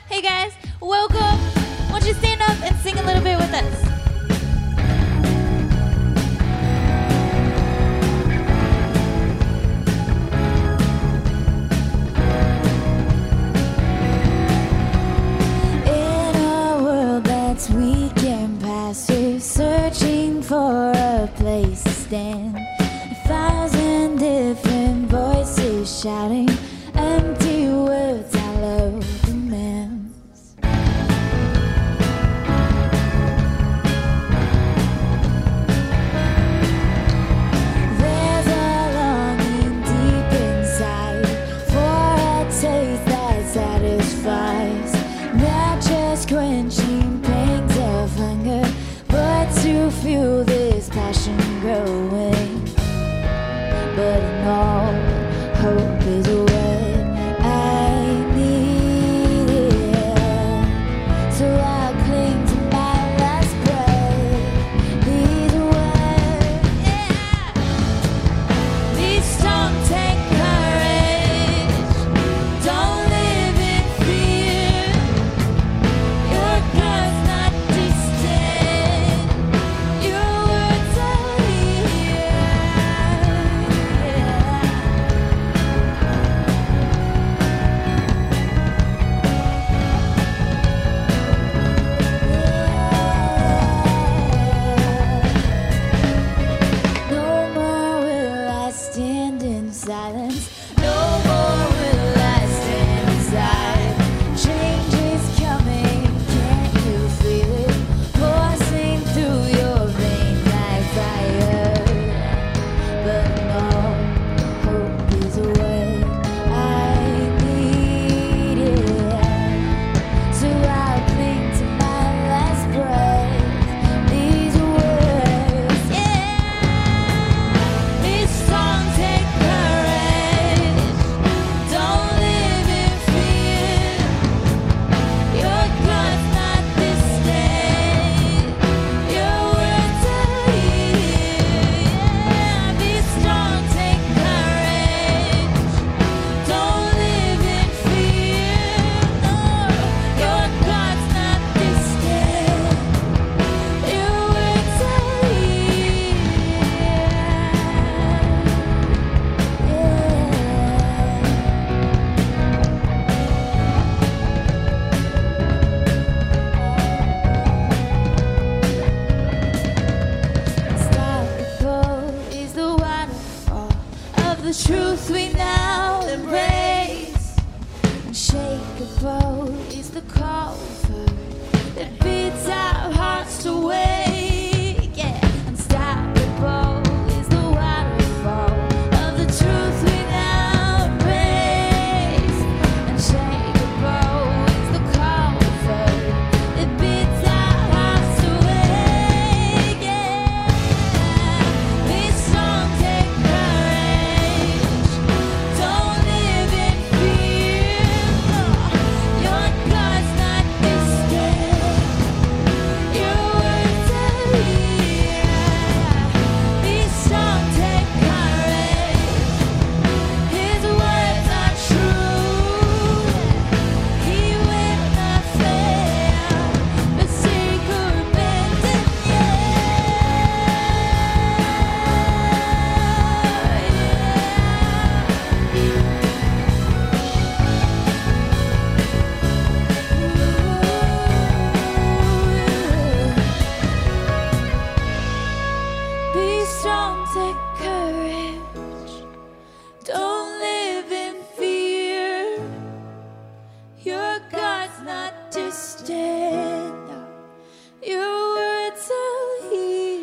Hey guys, welcome. Why don't you stand up and sing a little bit with us? In a world that's weak and passive, searching for a place to stand, 1,000 different voices shouting empty words hollow demands. There's a longing deep inside for a taste that satisfies, not just quenching pangs of hunger, but to feel this passion growing. But in all, hope is what I need. So I'll cling to my last breath. These words, these songs take courage. Don't live in fear. Your God's not distant. Your words are here. No more will I stand in silence. No more will I stand aside. Change is coming, can't you feel it? Coursing through your veins like fire. But no, hope is what I need. So I'll cling to my last breath. These words, these songs take courage. Don't live in fear. Your God's not distant. Your words are here. These songs take courage. Don't live in fear. No, your God's not distant. Your words are here. Unstoppable is the waterfall of the truth we now embrace. Unshakable is the call for that bids our hearts to wake. Yeah. Unstoppable is the waterfall of the truth we now embrace. Unshakable is the call for that bids our hearts to wake. Yeah. This song take courage. Don't live in fear. Your God's not distant. Your words are here. This song take courage. His words are true. He will not fail. But seek a repentance, Be strong, take courage. Don't live in fear. Your God's not distant. Your words are here.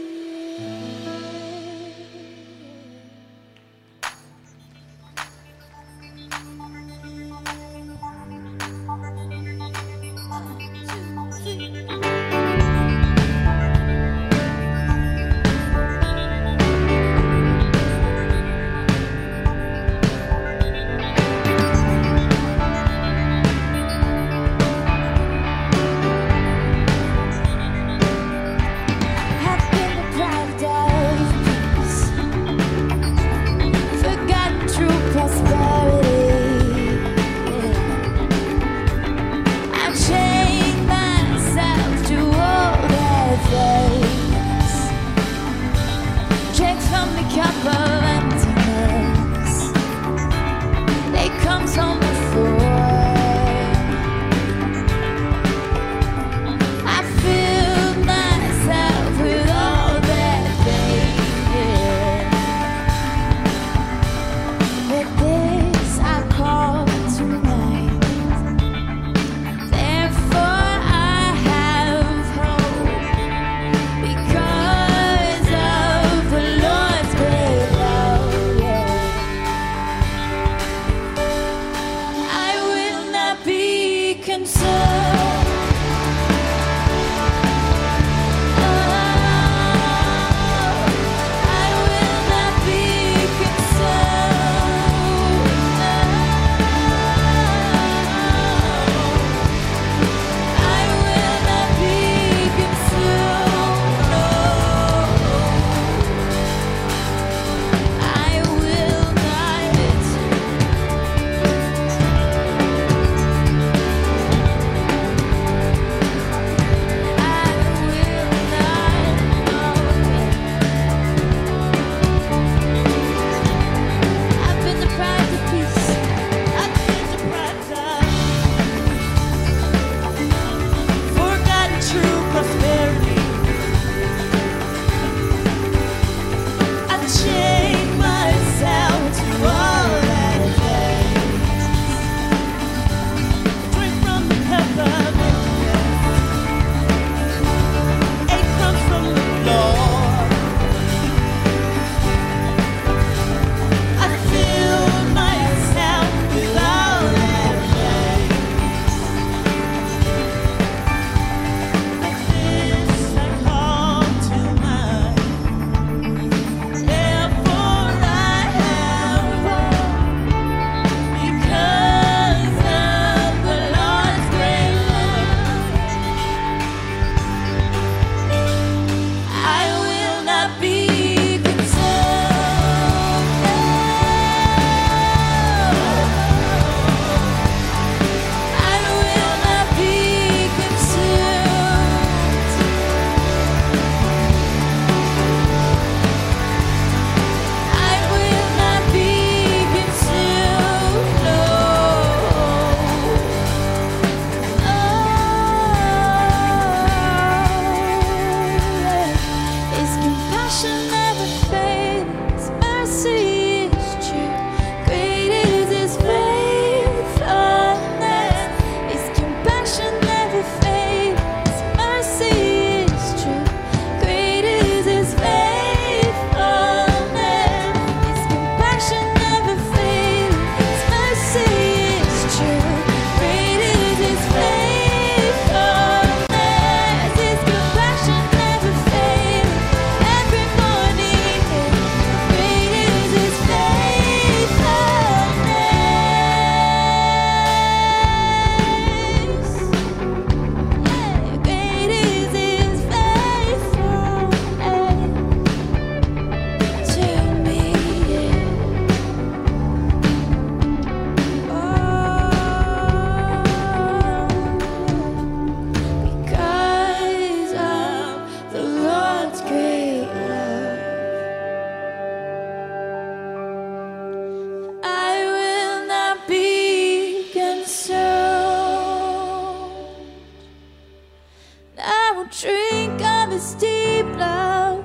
Drink of his deep love,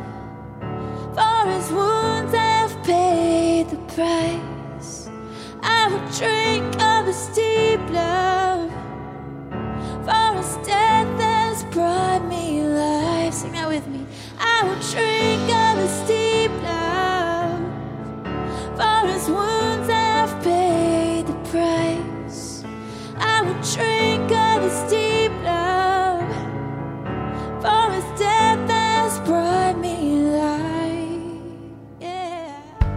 for his wounds have paid the price. I will drink of his deep love, for his death has brought me life. Sing that with me. I will drink of his deep love, for his wounds have paid the price. I will drink of his deep love, for his death has brought me life. Yeah.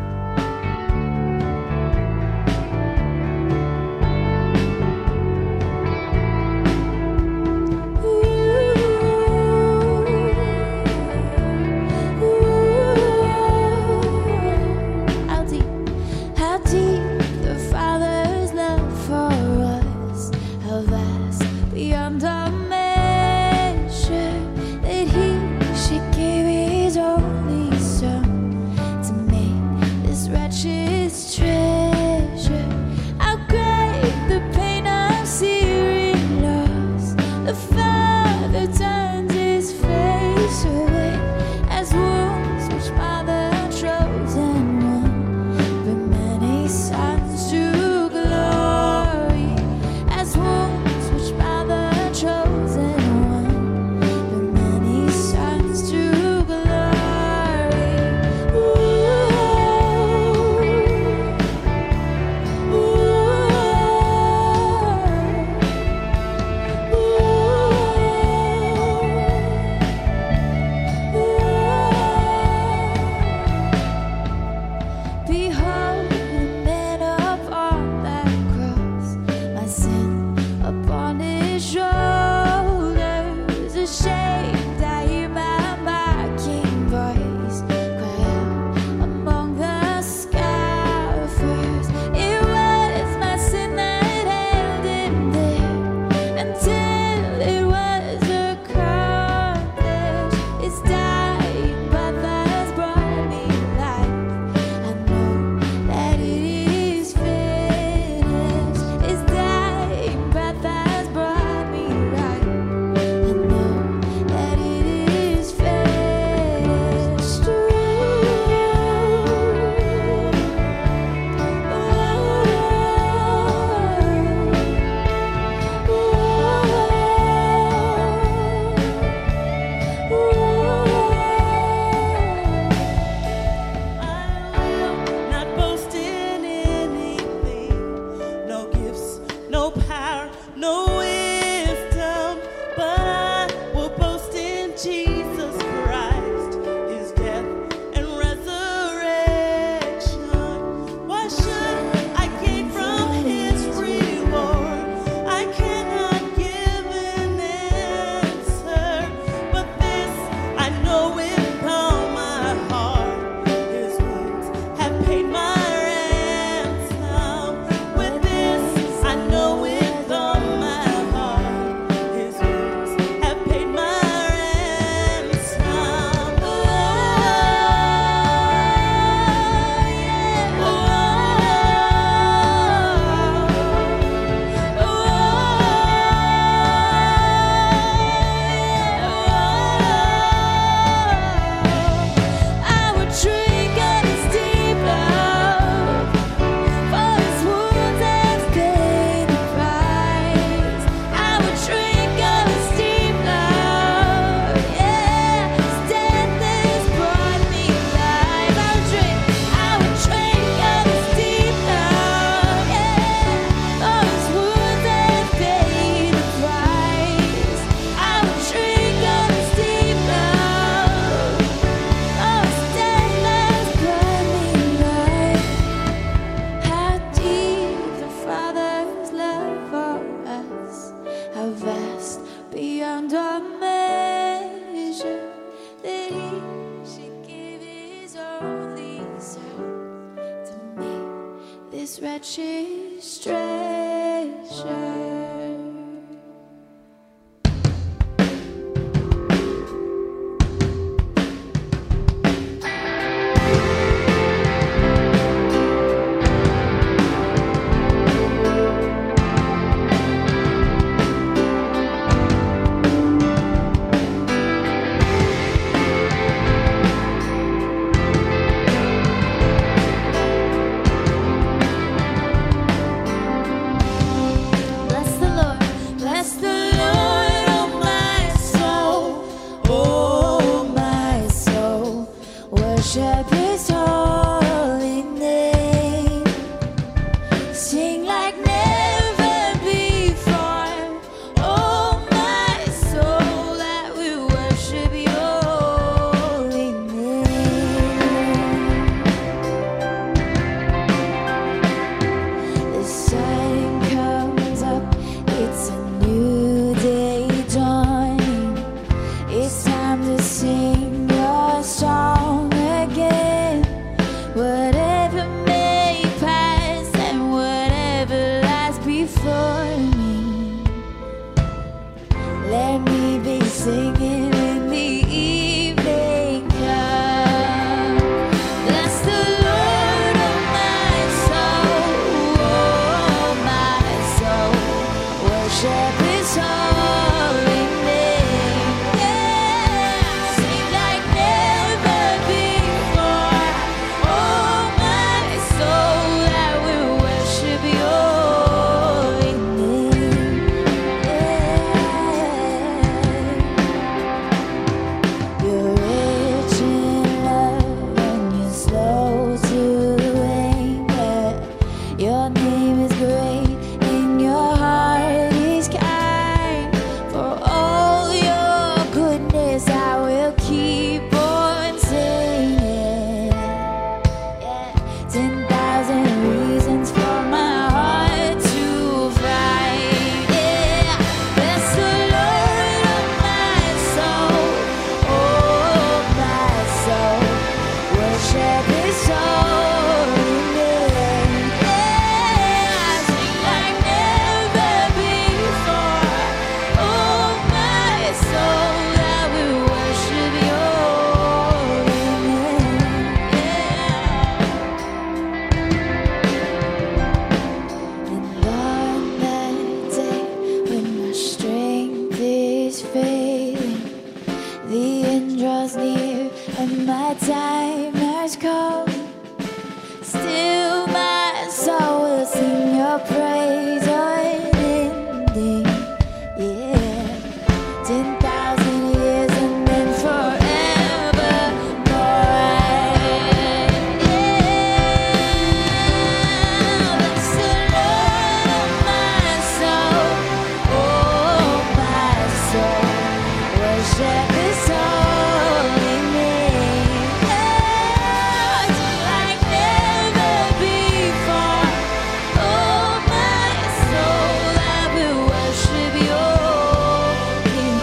How deep the Father's love for us, how vast beyond our measure, that He should give His only Son to make this righteous treasure. How great the pain of searing loss, the Father turns His face away, as wounds which by the chosen one bring many sons to glory, as wounds which by the chosen his shoulders, ashamed, I hear my mocking voice cry out among the scoffers. It was my sin that held him there until it was accomplished. His dying breath has brought me life. I know that it is finished. His dying breath has brought me life. I know that it is finished. Not boast in anything, no gifts, no power, no wisdom, but I will boast in Jesus Christ, his death and resurrection. Why should I gain from his reward? I cannot give an answer, but this I know with all my heart. His wounds have paid my ransom. With this I know with all my heart. His wounds have paid my ransom. I would drink of his deep love, for his wounds have paid the price. I would drink of his deep love, yeah. His death has brought me life. I would drink of his deep love, yeah. For his wounds have paid the price. I would drink of his deep love. Oh, his death has brought me life. How deep the Father's love for us, how vast beyond our measure, that He should give His only Son to make this wretched treasure. Bless the Lord, oh my soul, worship His holy name. Sing like never before, oh my soul, that we worship Your holy name. The sun comes up, it's a new day dawning. It's time to sing your song again. Whatever may pass and whatever lies before me, let me be singing when the evening comes. Bless the Lord, oh my soul, worship His holy name. Yeah, sing like never before, oh my soul, that will worship Your holy name. Yeah. You're rich in love and you're slow to anger. Your name is great and Your heart is kind. 10,000 years and then forevermore. Bless the Lord, oh my soul, oh my soul, worship His holy name. It's like never before. Oh my soul, I will worship Your name.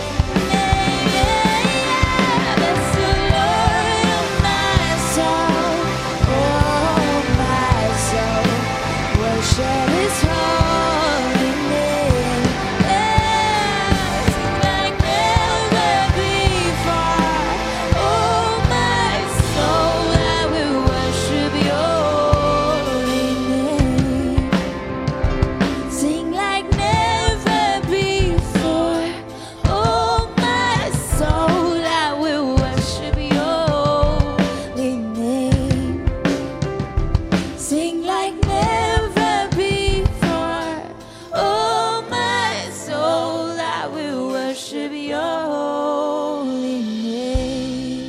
Bless the Lord, oh my soul, oh my soul, worship His holy name. It's like never before. Oh my soul, I will worship Your holy name. Sing like never before. Oh my soul, I will worship Your holy name. Sing like never before. Oh my soul, I will worship Your holy name.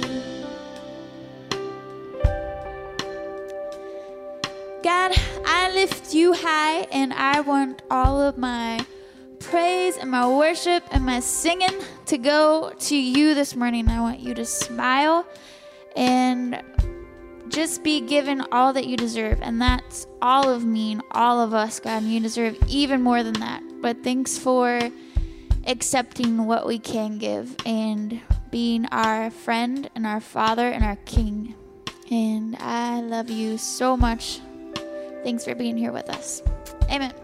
God, I lift You high, and I want all of my praise and my worship and my singing to go to You this morning. I want You to smile and just be given all that You deserve, and that's all of me and all of us, God, and You deserve even more than that. But thanks for accepting what we can give and being our friend and our Father and our King. And I love You so much. Thanks for being here with us. Amen.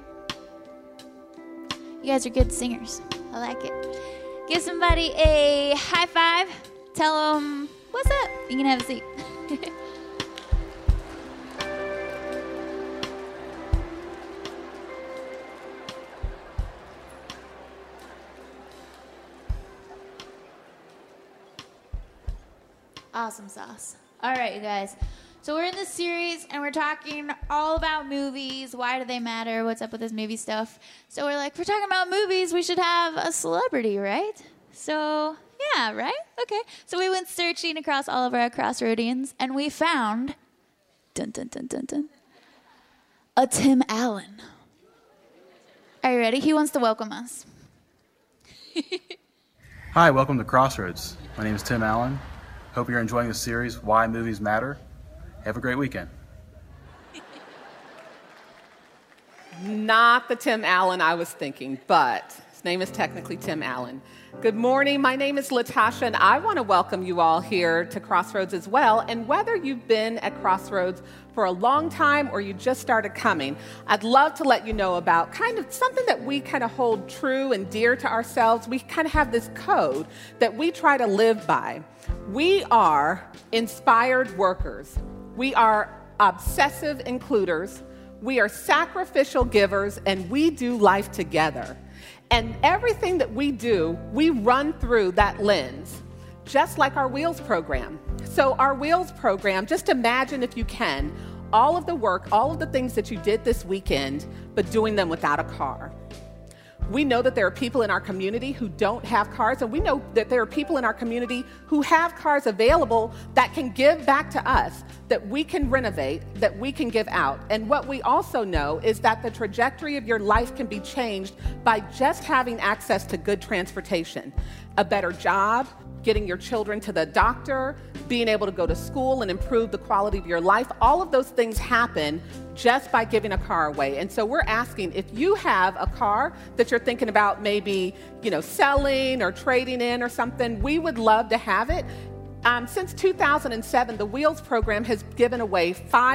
You guys are good singers. I like it. Give somebody a high five. Tell them, what's up? You can have a seat. Awesome sauce. All right, you guys. So we're in this series, and we're talking all about movies. Why do they matter? What's up with this movie stuff? So we're like, we're talking about movies. We should have a celebrity, right? So, yeah, right? Okay. So we went searching across all of our Crossroadians, and we found, dun, dun, dun, dun, dun, a Tim Allen. Are you ready? He wants to welcome us. Hi, welcome to Crossroads. My name is Tim Allen. Hope you're enjoying the series, Why Movies Matter. Have a great weekend. Not the Tim Allen I was thinking, but his name is technically Tim Allen. Good morning. My name is Latasha, and I want to welcome you all here to Crossroads as well. And whether you've been at Crossroads for a long time or you just started coming, I'd love to let you know about kind of something that we kind of hold true and dear to ourselves. We kind of have this code that we try to live by. We are inspired workers. We are obsessive includers. We are sacrificial givers, and we do life together. And everything that we do, we run through that lens, just like our Wheels program. So our Wheels program, just imagine if you can, all of the work, all of the things that you did this weekend, but doing them without a car. We know that there are people in our community who don't have cars, and we know that there are people in our community who have cars available that can give back to us, that we can renovate, that we can give out. And what we also know is that the trajectory of your life can be changed by just having access to good transportation, a better job, getting your children to the doctor, being able to go to school and improve the quality of your life. All of those things happen just by giving a car away. And so we're asking, if you have a car that you're thinking about maybe, selling or trading in or something, we would love to have it. Since 2007, the Wheels program has given away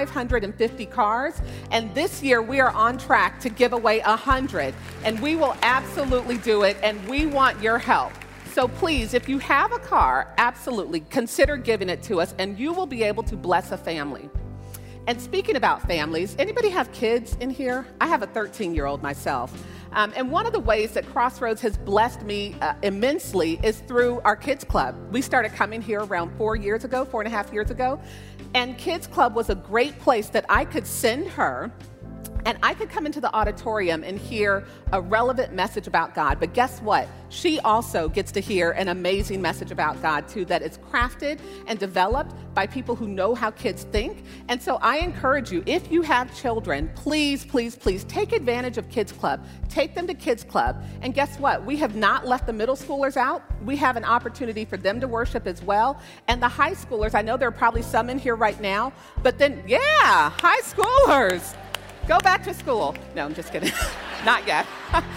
550 cars, and this year we are on track to give away 100, and we will absolutely do it, and we want your help. So please, if you have a car, absolutely consider giving it to us, and you will be able to bless a family. And speaking about families, anybody have kids in here? I have a 13-year-old myself. And one of the ways that Crossroads has blessed me immensely is through our Kids Club. We started coming here around 4.5 years ago. And Kids Club was a great place that I could send her And I could come into the auditorium and hear a relevant message about God. But guess what? She also gets to hear an amazing message about God, too, that is crafted and developed by people who know how kids think. And so I encourage you, if you have children, please, please, please take advantage of Kids Club. Take them to Kids Club. And guess what? We have not left the middle schoolers out. We have an opportunity for them to worship as well. And the high schoolers, I know there are probably some in here right now, but then, yeah, high schoolers. Go back to school. No, I'm just kidding. Not yet.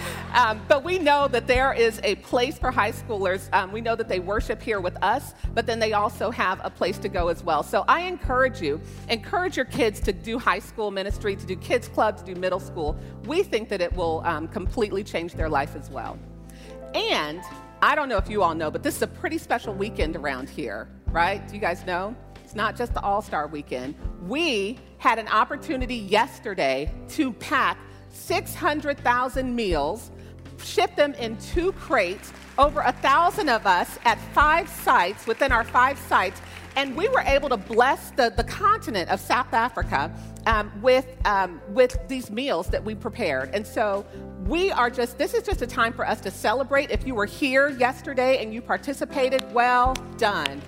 But we know that there is a place for high schoolers. We know that they worship here with us, but then they also have a place to go as well. So I encourage your kids to do high school ministry, to do kids club, to do middle school. We think that it will completely change their life as well. And I don't know if you all know, but this is a pretty special weekend around here, right? Do you guys know? It's not just the All-Star Weekend. We had an opportunity yesterday to pack 600,000 meals, ship them in 2 crates, over 1,000 of us at 5 sites, within our 5 sites, and we were able to bless the continent of South Africa with these meals that we prepared. And so this is just a time for us to celebrate. If you were here yesterday and you participated, well done.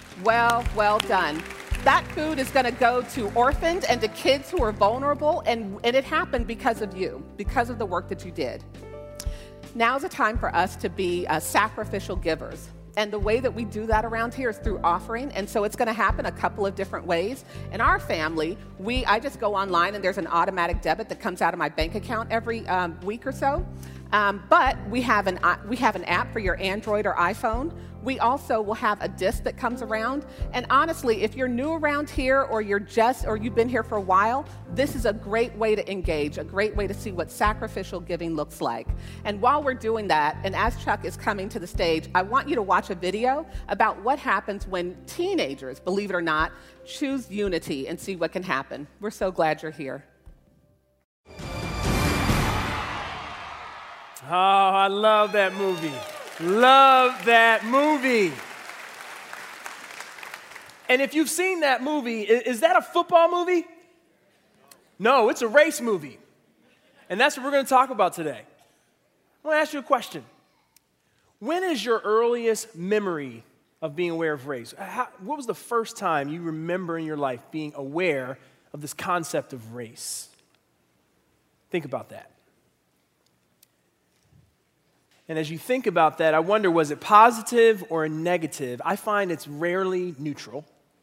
Well done. That food is going to go to orphans and to kids who are vulnerable, and it happened because of you, because of the work that you did. Now's a time for us to be sacrificial givers. And the way that we do that around here is through offering. And so it's going to happen a couple of different ways. In our family, I just go online and there's an automatic debit that comes out of my bank account every week or so. But we have an app for your Android or iPhone. We also will have a disc that comes around. And honestly, if you're new around here or you've been here for a while, this is a great way to engage, a great way to see what sacrificial giving looks like. And while we're doing that, and as Chuck is coming to the stage, I want you to watch a video about what happens when teenagers, believe it or not, choose unity and see what can happen. We're so glad you're here. Oh, I love that movie. Love that movie. And if you've seen that movie, is that a football movie? No, it's a race movie. And that's what we're going to talk about today. I want to ask you a question. When is your earliest memory of being aware of race? What was the first time you remember in your life being aware of this concept of race? Think about that. And as you think about that, I wonder, was it positive or negative? I find it's rarely neutral.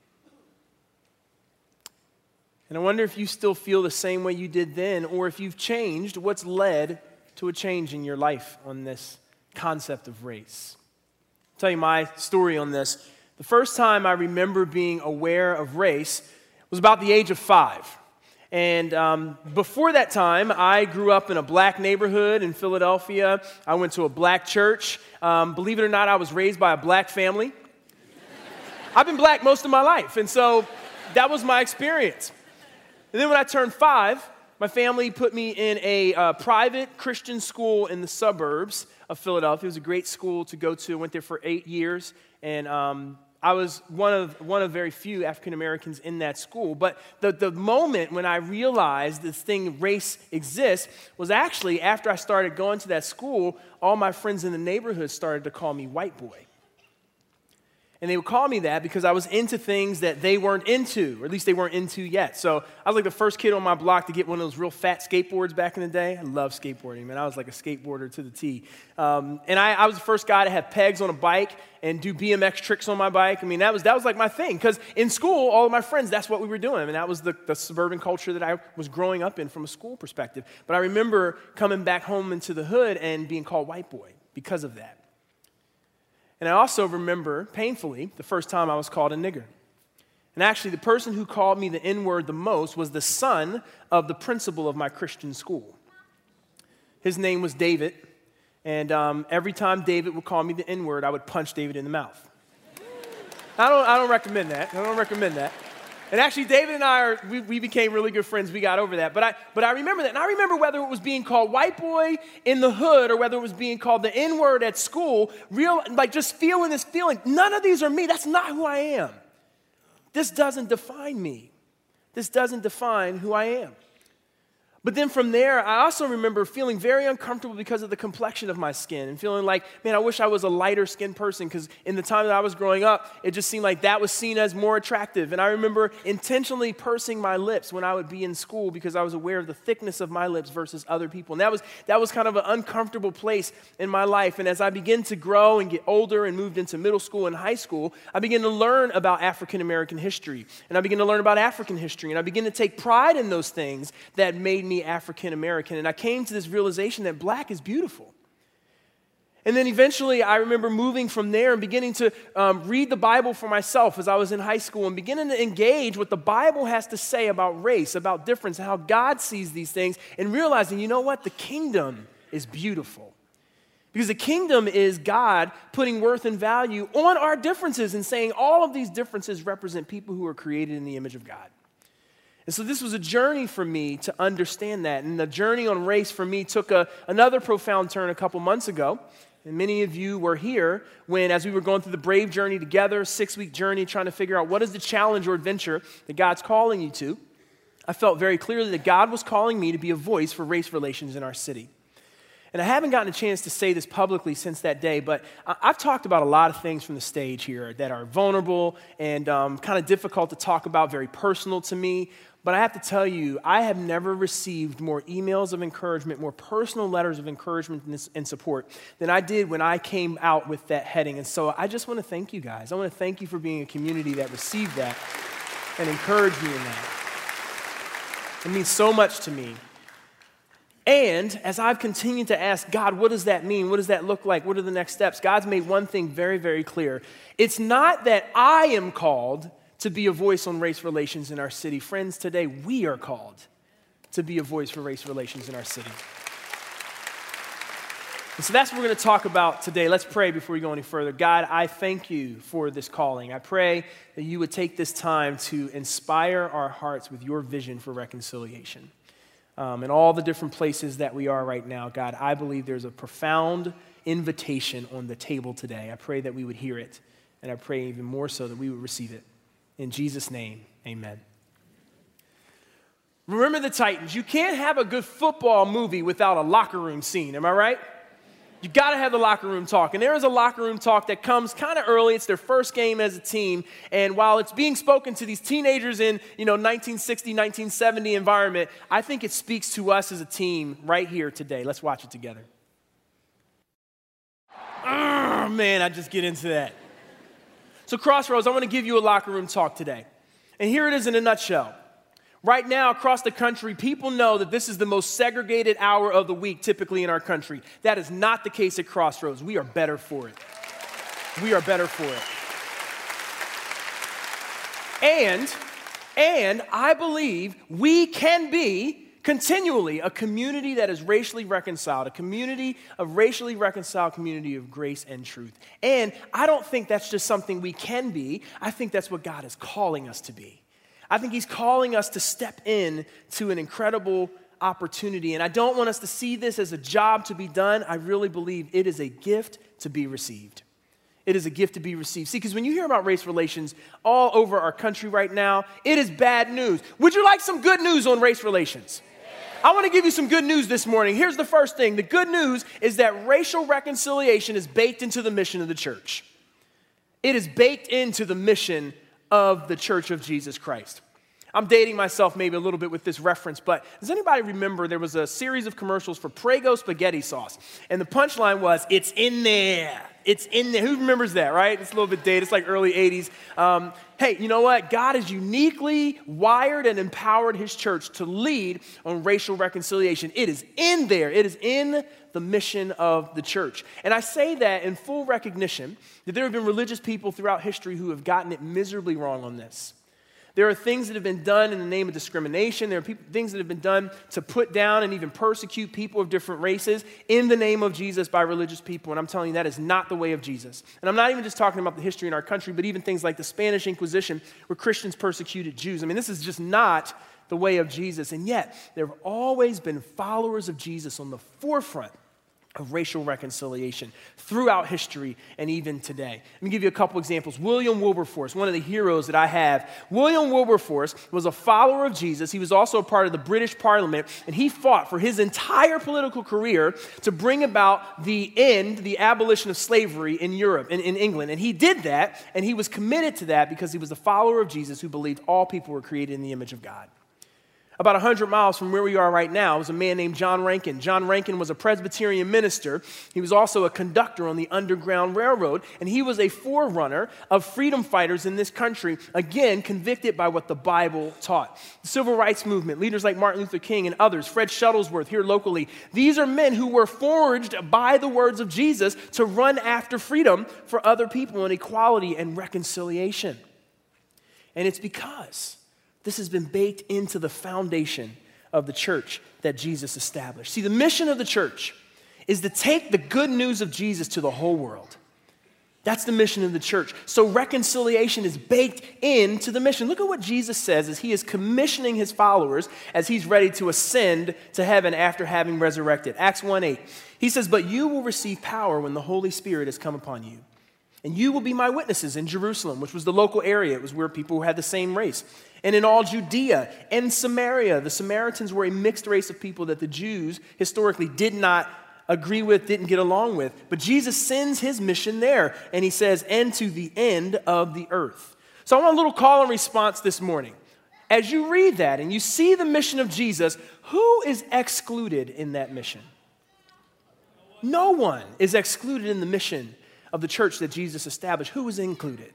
And I wonder if you still feel the same way you did then, or if you've changed, what's led to a change in your life on this concept of race. I'll tell you my story on this. The first time I remember being aware of race was about the age of 5. And before that time, I grew up in a black neighborhood in Philadelphia. I went to a black church. Believe it or not, I was raised by a black family. I've been black most of my life, and so that was my experience. And then when I turned 5, my family put me in a private Christian school in the suburbs of Philadelphia. It was a great school to go to. I went there for 8 years, and I was one of very few African Americans in that school. But the moment when I realized this thing, race exists, was actually after I started going to that school, all my friends in the neighborhood started to call me white boy. And they would call me that because I was into things that they weren't into, or at least they weren't into yet. So I was like the first kid on my block to get one of those real fat skateboards back in the day. I love skateboarding, man. I was like a skateboarder to the T. And I was the first guy to have pegs on a bike and do BMX tricks on my bike. I mean, that was like my thing. Because in school, all of my friends, that's what we were doing. I mean, that was the suburban culture that I was growing up in from a school perspective. But I remember coming back home into the hood and being called white boy because of that. And I also remember, painfully, the first time I was called a nigger. And actually, the person who called me the N-word the most was the son of the principal of my Christian school. His name was David, and every time David would call me the N-word, I would punch David in the mouth. I don't recommend that. I don't recommend that. And actually, David and I, we became really good friends. We got over that. But I remember that. And I remember whether it was being called white boy in the hood or whether it was being called the N-word at school, just feeling this feeling. None of these are me. That's not who I am. This doesn't define me. This doesn't define who I am. But then from there, I also remember feeling very uncomfortable because of the complexion of my skin and feeling like, man, I wish I was a lighter skinned person, because in the time that I was growing up, it just seemed like that was seen as more attractive. And I remember intentionally pursing my lips when I would be in school because I was aware of the thickness of my lips versus other people. And that was kind of an uncomfortable place in my life. And as I began to grow and get older and moved into middle school and high school, I began to learn about African American history. And I began to learn about African history. And I began to take pride in those things that made me African American, and I came to this realization that black is beautiful. And then eventually I remember moving from there and beginning to read the Bible for myself as I was in high school and beginning to engage what the Bible has to say about race, about difference, and how God sees these things, and realizing, you know what, the kingdom is beautiful. Because the kingdom is God putting worth and value on our differences and saying all of these differences represent people who are created in the image of God. And so this was a journey for me to understand that. And the journey on race for me took another profound turn a couple months ago. And many of you were here when, as we were going through the Brave journey together, 6-week journey, trying to figure out what is the challenge or adventure that God's calling you to. I felt very clearly that God was calling me to be a voice for race relations in our city. And I haven't gotten a chance to say this publicly since that day, but I've talked about a lot of things from the stage here that are vulnerable and kind of difficult to talk about, very personal to me. But I have to tell you, I have never received more emails of encouragement, more personal letters of encouragement and support than I did when I came out with that heading. And so I just want to thank you guys. I want to thank you for being a community that received that and encouraged me in that. It means so much to me. And as I've continued to ask God, what does that mean? What does that look like? What are the next steps? God's made one thing very, very clear. It's not that I am called to be a voice on race relations in our city. Friends, today we are called to be a voice for race relations in our city. And so that's what we're going to talk about today. Let's pray before we go any further. God, I thank you for this calling. I pray that you would take this time to inspire our hearts with your vision for reconciliation. In all the different places that we are right now, God, I believe there's a profound invitation on the table today. I pray that we would hear it, and I pray even more so that we would receive it. In Jesus' name, amen. Remember the Titans. You can't have a good football movie without a locker room scene, am I right? You got to have the locker room talk. And there is a locker room talk that comes kind of early. It's their first game as a team. And while it's being spoken to these teenagers in, 1960, 1970 environment, I think it speaks to us as a team right here today. Let's watch it together. Oh, man, I just get into that. So Crossroads, I want to give you a locker room talk today. And here it is in a nutshell. Right now, across the country, people know that this is the most segregated hour of the week, typically in our country. That is not the case at Crossroads. We are better for it. We are better for it. And I believe we can be continually a community that is racially reconciled, a community of racially reconciled community of grace and truth. And I don't think that's just something we can be. I think that's what God is calling us to be. I think he's calling us to step in to an incredible opportunity. And I don't want us to see this as a job to be done. I really believe it is a gift to be received. It is a gift to be received. See, because when you hear about race relations all over our country right now, it is bad news. Would you like some good news on race relations? I want to give you some good news this morning. Here's the first thing. The good news is that racial reconciliation is baked into the mission of the church. It is baked into the mission of the Church of Jesus Christ. I'm dating myself maybe a little bit with this reference, but does anybody remember there was a series of commercials for Prego spaghetti sauce? And the punchline was, it's in there. It's in there. Who remembers that, right? It's a little bit dated. It's like early 80s. Hey, you know what? God has uniquely wired and empowered his church to lead on racial reconciliation. It is in there. It is in the mission of the church. And I say that in full recognition that there have been religious people throughout history who have gotten it miserably wrong on this. There are things that have been done in the name of discrimination. There are things that have been done to put down and even persecute people of different races in the name of Jesus by religious people. And I'm telling you, that is not the way of Jesus. And I'm not even just talking about the history in our country, but even things like the Spanish Inquisition where Christians persecuted Jews. I mean, this is just not the way of Jesus. And yet, there have always been followers of Jesus on the forefront of racial reconciliation throughout history and even today. Let me give you a couple examples. William Wilberforce, one of the heroes that I have. William Wilberforce was a follower of Jesus. He was also a part of the British Parliament, and he fought for his entire political career to bring about the abolition of slavery in Europe, in England. And he did that, and he was committed to that because he was a follower of Jesus who believed all people were created in the image of God. About 100 miles from where we are right now was a man named John Rankin. John Rankin was a Presbyterian minister. He was also a conductor on the Underground Railroad, and he was a forerunner of freedom fighters in this country, again, convicted by what the Bible taught. The Civil Rights Movement, leaders like Martin Luther King and others, Fred Shuttlesworth here locally, these are men who were forged by the words of Jesus to run after freedom for other people and equality and reconciliation. And it's because this has been baked into the foundation of the church that Jesus established. See, the mission of the church is to take the good news of Jesus to the whole world. That's the mission of the church. So reconciliation is baked into the mission. Look at what Jesus says as he is commissioning his followers as he's ready to ascend to heaven after having resurrected. Acts 1:8. He says, "But you will receive power when the Holy Spirit has come upon you. And you will be my witnesses in Jerusalem," which was the local area. It was where people had the same race. "And in all Judea and Samaria." The Samaritans were a mixed race of people that the Jews historically did not agree with, didn't get along with. But Jesus sends his mission there. And he says, "And to the end of the earth." So I want a little call and response this morning. As you read that and you see the mission of Jesus, who is excluded in that mission? No one is excluded in the mission of the church that Jesus established. Who is included?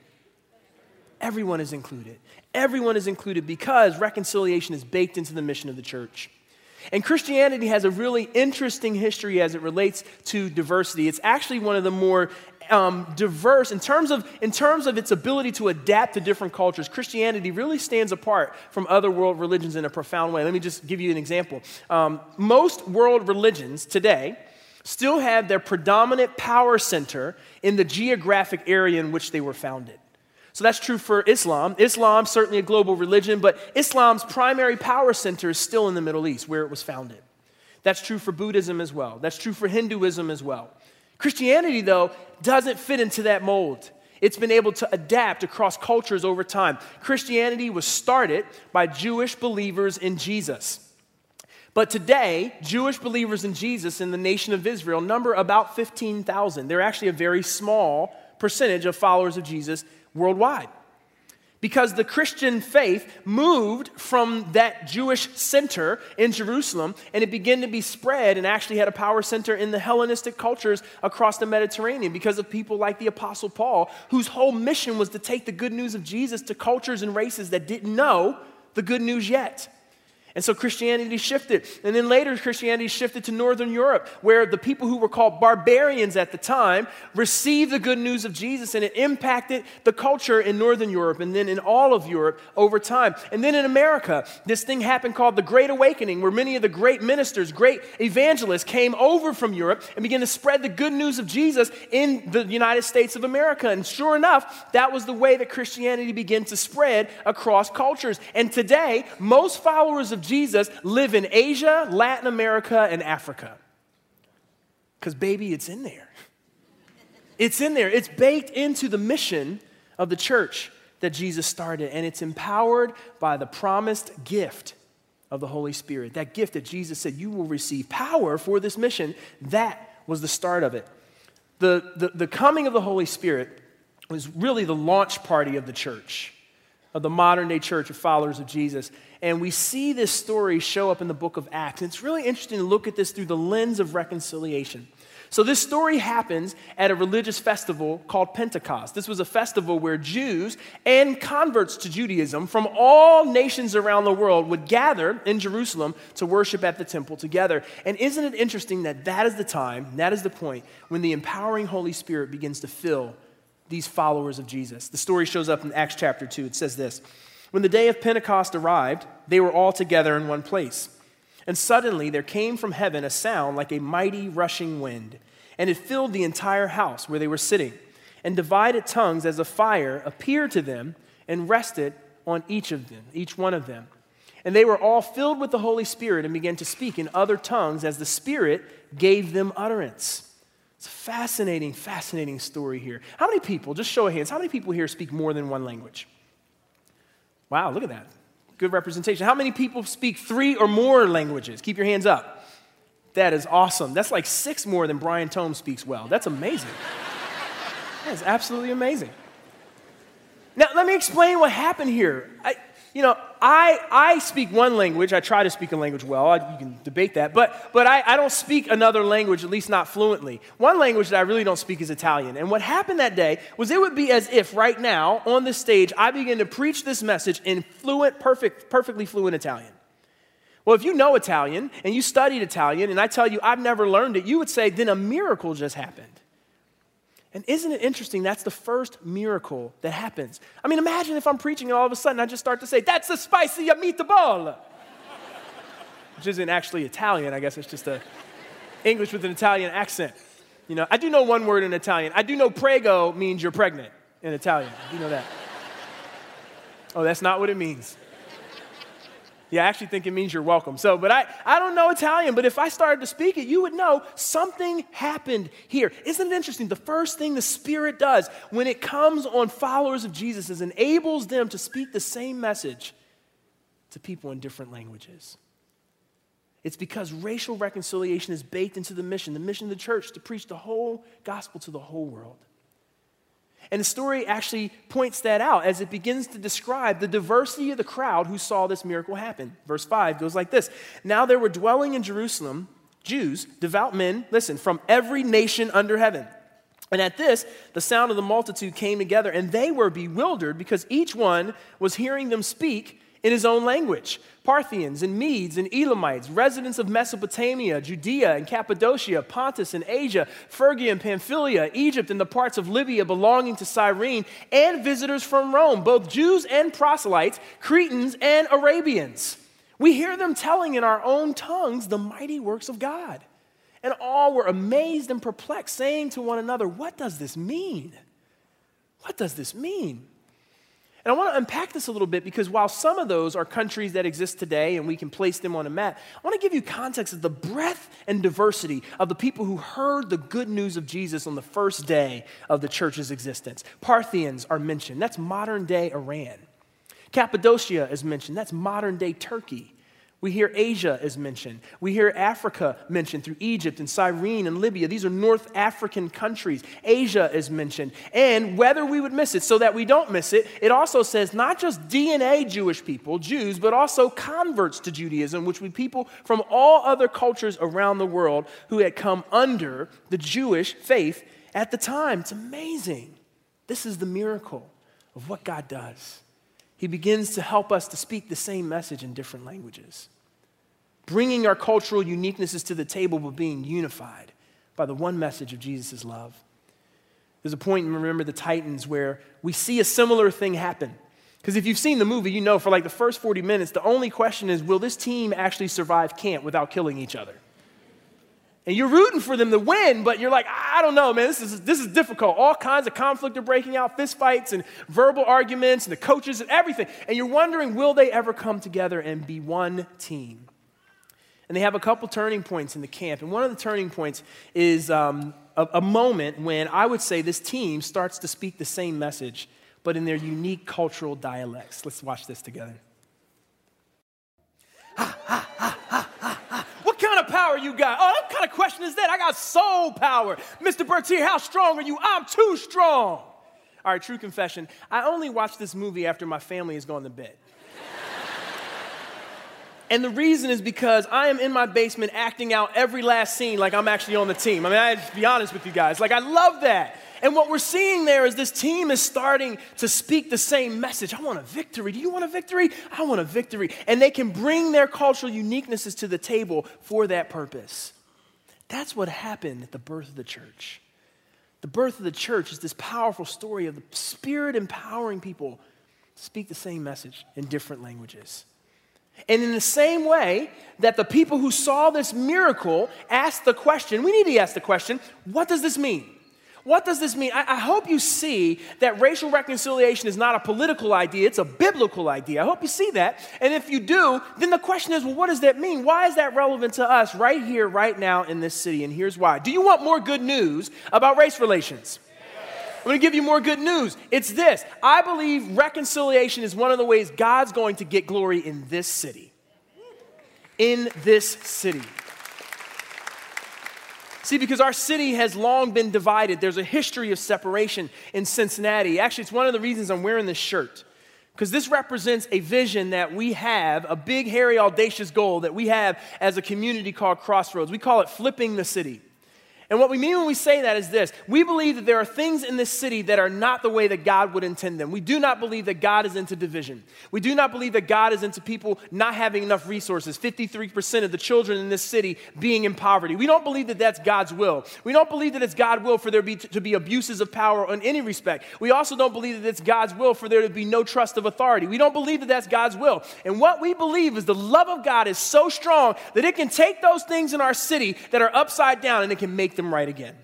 Everyone is included. Everyone is included because reconciliation is baked into the mission of the church. And Christianity has a really interesting history as it relates to diversity. It's actually one of the more diverse in terms of its ability to adapt to different cultures. Christianity really stands apart from other world religions in a profound way. Let me just give you an example. Most world religions today still have their predominant power center in the geographic area in which they were founded. So that's true for Islam. Islam's certainly a global religion, but Islam's primary power center is still in the Middle East, where it was founded. That's true for Buddhism as well. That's true for Hinduism as well. Christianity, though, doesn't fit into that mold. It's been able to adapt across cultures over time. Christianity was started by Jewish believers in Jesus. But today, Jewish believers in Jesus in the nation of Israel number about 15,000. They're actually a very small percentage of followers of Jesus worldwide. Because the Christian faith moved from that Jewish center in Jerusalem and it began to be spread and actually had a power center in the Hellenistic cultures across the Mediterranean because of people like the Apostle Paul, whose whole mission was to take the good news of Jesus to cultures and races that didn't know the good news yet. And so Christianity shifted. And then later Christianity shifted to Northern Europe, where the people who were called barbarians at the time received the good news of Jesus, and it impacted the culture in Northern Europe and then in all of Europe over time. And then in America, this thing happened called the Great Awakening, where many of the great ministers, great evangelists came over from Europe and began to spread the good news of Jesus in the United States of America. And sure enough, that was the way that Christianity began to spread across cultures. And today, most followers of Jesus live in Asia, Latin America, and Africa. Because, baby, it's in there. It's in there. It's baked into the mission of the church that Jesus started, and it's empowered by the promised gift of the Holy Spirit. That gift that Jesus said, you will receive power for this mission. That was the start of it. The coming of the Holy Spirit was really the launch party of the church, of the modern day church of followers of Jesus. And we see this story show up in the book of Acts. And it's really interesting to look at this through the lens of reconciliation. So this story happens at a religious festival called Pentecost. This was a festival where Jews and converts to Judaism from all nations around the world would gather in Jerusalem to worship at the temple together. And isn't it interesting that that is the time, that is the point when the empowering Holy Spirit begins to fill these followers of Jesus. The story shows up in Acts chapter 2. It says this: when the day of Pentecost arrived, they were all together in one place. And suddenly there came from heaven a sound like a mighty rushing wind, and it filled the entire house where they were sitting. And divided tongues as a fire appeared to them and rested on each one of them. And they were all filled with the Holy Spirit and began to speak in other tongues as the Spirit gave them utterance. It's a fascinating, fascinating story here. How many people, just show of hands, how many people here speak more than one language? Wow, look at that. Good representation. How many people speak 3 or more languages? Keep your hands up. That is awesome. That's like 6 more than Brian Tome speaks well. That's amazing. That is absolutely amazing. Now, let me explain what happened here. I speak one language. I try to speak a language well. You can debate that. But I don't speak another language, at least not fluently. One language that I really don't speak is Italian. And what happened that day was it would be as if right now on this stage, I begin to preach this message in perfectly fluent Italian. Well, if you know Italian and you studied Italian and I tell you I've never learned it, you would say, then a miracle just happened. And isn't it interesting? That's the first miracle that happens. I mean, imagine if I'm preaching and all of a sudden I just start to say, that's a spicy meatball, which isn't actually Italian. I guess it's just English with an Italian accent. I do know one word in Italian. I do know prego means you're pregnant in Italian. I do know that. Oh, that's not what it means. Yeah, I actually think it means you're welcome. But I don't know Italian, but if I started to speak it, you would know something happened here. Isn't it interesting? The first thing the Spirit does when it comes on followers of Jesus is enables them to speak the same message to people in different languages. It's because racial reconciliation is baked into the mission of the church to preach the whole gospel to the whole world. And the story actually points that out as it begins to describe the diversity of the crowd who saw this miracle happen. Verse 5 goes like this. Now there were dwelling in Jerusalem Jews, devout men, listen, from every nation under heaven. And at this, the sound of the multitude came together, and they were bewildered because each one was hearing them speak in his own language. Parthians and Medes and Elamites, residents of Mesopotamia, Judea and Cappadocia, Pontus and Asia, Phrygia and Pamphylia, Egypt and the parts of Libya belonging to Cyrene, and visitors from Rome, both Jews and proselytes, Cretans and Arabians. We hear them telling in our own tongues the mighty works of God. And all were amazed and perplexed, saying to one another, what does this mean? What does this mean? And I want to unpack this a little bit because while some of those are countries that exist today and we can place them on a map, I want to give you context of the breadth and diversity of the people who heard the good news of Jesus on the first day of the church's existence. Parthians are mentioned. That's modern-day Iran. Cappadocia is mentioned. That's modern-day Turkey. We hear Asia is mentioned. We hear Africa mentioned through Egypt and Cyrene and Libya. These are North African countries. Asia is mentioned. And whether we would miss it, so that we don't miss it, it also says not just DNA Jewish people, Jews, but also converts to Judaism, which would be people from all other cultures around the world who had come under the Jewish faith at the time. It's amazing. This is the miracle of what God does. He begins to help us to speak the same message in different languages, bringing our cultural uniquenesses to the table, but being unified by the one message of Jesus' love. There's a point in Remember the Titans where we see a similar thing happen. Because if you've seen the movie, you know for like the first 40 minutes, the only question is, will this team actually survive camp without killing each other? And you're rooting for them to win, but you're like, I don't know, man, this is difficult. All kinds of conflict are breaking out, fist fights and verbal arguments and the coaches and everything. And you're wondering, will they ever come together and be one team? And they have a couple turning points in the camp. And one of the turning points is a moment when I would say this team starts to speak the same message, but in their unique cultural dialects. Let's watch this together. What kind of power you got? Oh, what kind of question is that? I got soul power. Mr. Bertier, how strong are you? I'm too strong. All right, true confession. I only watch this movie after my family has gone to bed. And the reason is because I am in my basement acting out every last scene like I'm actually on the team. I mean, I have to be honest with you guys. Like, I love that. And what we're seeing there is this team is starting to speak the same message. I want a victory. Do you want a victory? I want a victory. And they can bring their cultural uniquenesses to the table for that purpose. That's what happened at the birth of the church. The birth of the church is this powerful story of the Spirit empowering people to speak the same message in different languages. And in the same way that the people who saw this miracle asked the question, we need to ask the question, what does this mean? What does this mean? I hope you see that racial reconciliation is not a political idea, it's a biblical idea. I hope you see that. And if you do, then the question is, well, what does that mean? Why is that relevant to us right here, right now in this city? And here's why. Do you want more good news about race relations? I'm going to give you more good news. It's this. I believe reconciliation is one of the ways God's going to get glory in this city. In this city. See, because our city has long been divided. There's a history of separation in Cincinnati. Actually, it's one of the reasons I'm wearing this shirt. Because this represents a vision that we have, a big, hairy, audacious goal that we have as a community called Crossroads. We call it flipping the city. And what we mean when we say that is this. We believe that there are things in this city that are not the way that God would intend them. We do not believe that God is into division. We do not believe that God is into people not having enough resources, 53% of the children in this city being in poverty. We don't believe that that's God's will. We don't believe that it's God's will for there to be abuses of power in any respect. We also don't believe that it's God's will for there to be no trust of authority. We don't believe that that's God's will. And what we believe is the love of God is so strong that it can take those things in our city that are upside down and it can make them right again.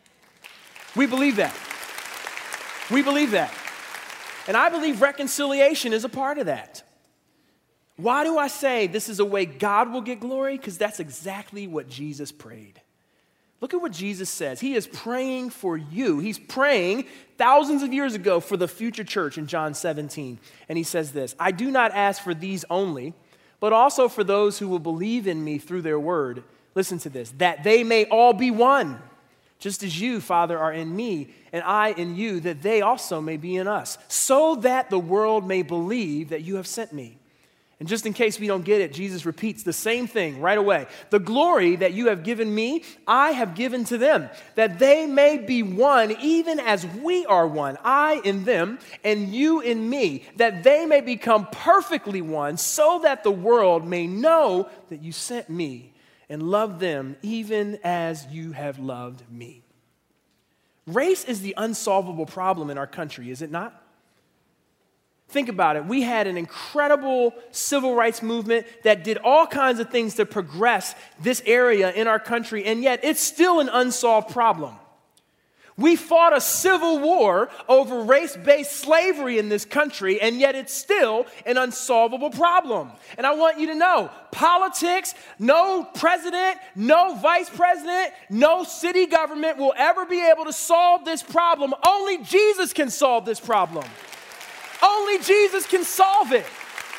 We believe that. We believe that. And I believe reconciliation is a part of that. Why do I say this is a way God will get glory? Because that's exactly what Jesus prayed. Look at what Jesus says. He is praying for you. He's praying thousands of years ago for the future church in John 17. And he says this, I do not ask for these only, but also for those who will believe in me through their word. Listen to this, that they may all be one, just as you, Father, are in me, and I in you, that they also may be in us, so that the world may believe that you have sent me. And just in case we don't get it, Jesus repeats the same thing right away. The glory that you have given me, I have given to them, that they may be one, even as we are one, I in them, and you in me, that they may become perfectly one, so that the world may know that you sent me and love them even as you have loved me. Race is the unsolvable problem in our country, is it not? Think about it. We had an incredible civil rights movement that did all kinds of things to progress this area in our country, and yet it's still an unsolved problem. We fought a civil war over race-based slavery in this country, and yet it's still an unsolvable problem. And I want you to know, politics, no president, no vice president, no city government will ever be able to solve this problem. Only Jesus can solve this problem. Only Jesus can solve it.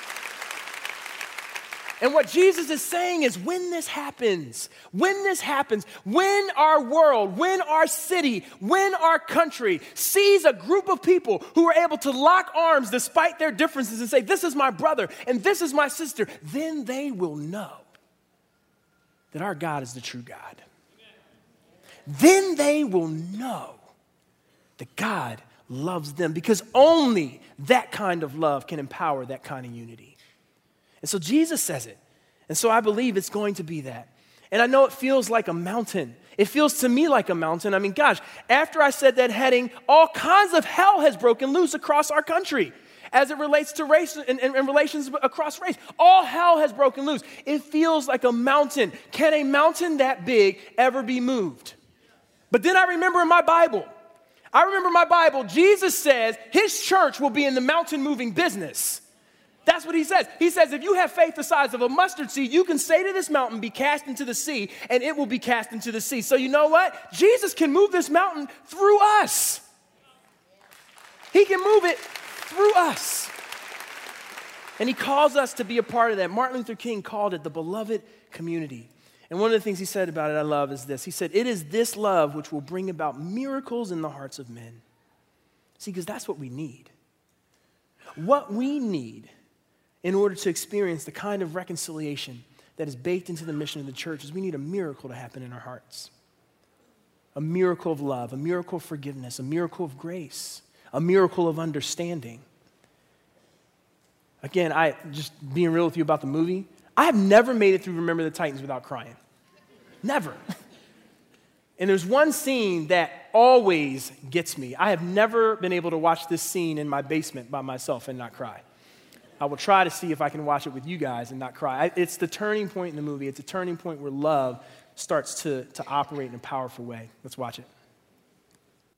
And what Jesus is saying is when this happens, when our world, when our city, when our country sees a group of people who are able to lock arms despite their differences and say, this is my brother and this is my sister, then they will know that our God is the true God. Then they will know that God loves them, because only that kind of love can empower that kind of unity. And so Jesus says it. And so I believe it's going to be that. And I know it feels like a mountain. It feels to me like a mountain. I mean, gosh, after I said that heading, all kinds of hell has broken loose across our country as it relates to race and relations across race. All hell has broken loose. It feels like a mountain. Can a mountain that big ever be moved? But then I remember in my Bible, Jesus says his church will be in the mountain moving business. That's what he says. He says, if you have faith the size of a mustard seed, you can say to this mountain, be cast into the sea, and it will be cast into the sea. So you know what? Jesus can move this mountain through us. He can move it through us. And he calls us to be a part of that. Martin Luther King called it the beloved community. And one of the things he said about it I love is this. He said, it is this love which will bring about miracles in the hearts of men. See, because that's what we need. What we need in order to experience the kind of reconciliation that is baked into the mission of the church is we need a miracle to happen in our hearts. A miracle of love, a miracle of forgiveness, a miracle of grace, a miracle of understanding. Again, I just being real with you about the movie, I have never made it through Remember the Titans without crying. Never. And there's one scene that always gets me. I have never been able to watch this scene in my basement by myself and not cry. I will try to see if I can watch it with you guys and not cry. It's the turning point in the movie. It's a turning point where love starts to operate in a powerful way. Let's watch it.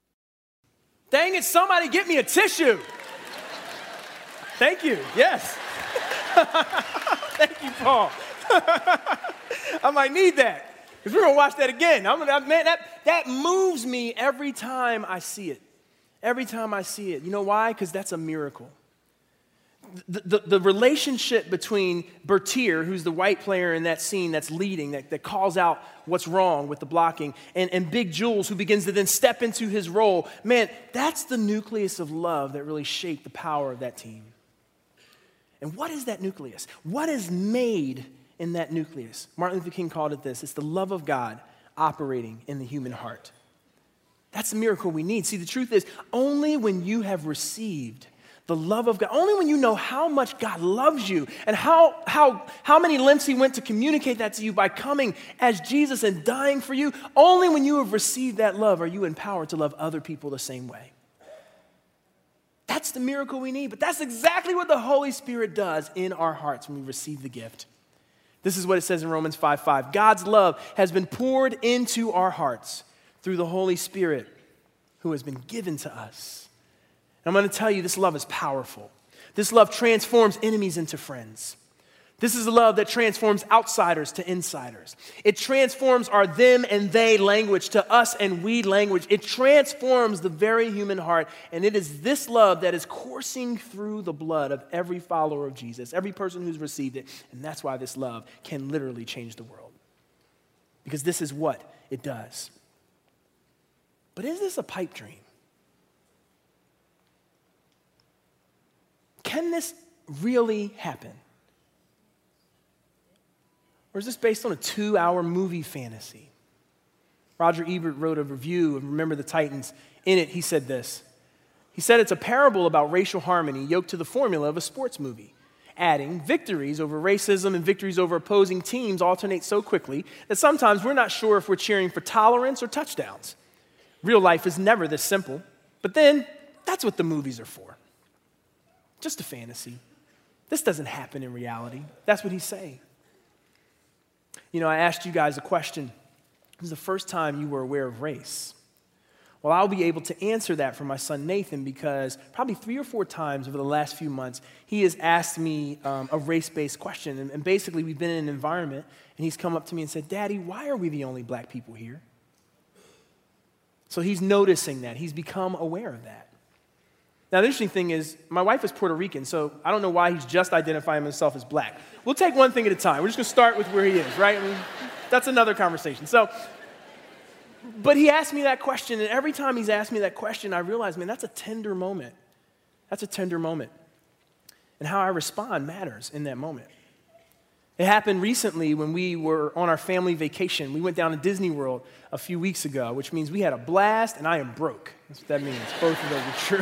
Dang it, somebody get me a tissue. Thank you, yes. Thank you, Paul. I might need that, because we're going to watch that again. Man, that moves me every time I see it. Every time I see it. You know why? Because that's a miracle. The relationship between Bertier, who's the white player in that scene that's leading, that calls out what's wrong with the blocking, and Big Jules, who begins to then step into his role, man, that's the nucleus of love that really shaped the power of that team. And what is that nucleus? What is made in that nucleus? Martin Luther King called it this. It's the love of God operating in the human heart. That's the miracle we need. See, the truth is, only when you have received the love of God, only when you know how much God loves you and how many lengths he went to communicate that to you by coming as Jesus and dying for you, only when you have received that love are you empowered to love other people the same way. That's the miracle we need, but that's exactly what the Holy Spirit does in our hearts when we receive the gift. This is what it says in Romans 5:5. God's love has been poured into our hearts through the Holy Spirit who has been given to us. I'm going to tell you, this love is powerful. This love transforms enemies into friends. This is a love that transforms outsiders to insiders. It transforms our them and they language to us and we language. It transforms the very human heart, and it is this love that is coursing through the blood of every follower of Jesus, every person who's received it, and that's why this love can literally change the world. Because this is what it does. But is this a pipe dream? Can this really happen? Or is this based on a 2-hour movie fantasy? Roger Ebert wrote a review of Remember the Titans. In it, he said this. He said it's a parable about racial harmony yoked to the formula of a sports movie, adding victories over racism and victories over opposing teams alternate so quickly that sometimes we're not sure if we're cheering for tolerance or touchdowns. Real life is never this simple, but then that's what the movies are for. Just a fantasy. This doesn't happen in reality. That's what he's saying. You know, I asked you guys a question. This is the first time you were aware of race. Well, I'll be able to answer that for my son Nathan, because probably 3 or 4 times over the last few months, he has asked me a race-based question. And basically, we've been in an environment, and he's come up to me and said, "Daddy, why are we the only black people here?" So he's noticing that. He's become aware of that. Now, the interesting thing is, my wife is Puerto Rican, so I don't know why he's just identifying himself as black. We'll take one thing at a time. We're just going to start with where he is, right? I mean, that's another conversation. But he asked me that question, and every time he's asked me that question, I realize, man, that's a tender moment. That's a tender moment. And how I respond matters in that moment. It happened recently when we were on our family vacation. We went down to Disney World a few weeks ago, which means we had a blast, and I am broke. That's what that means. Both of those are true.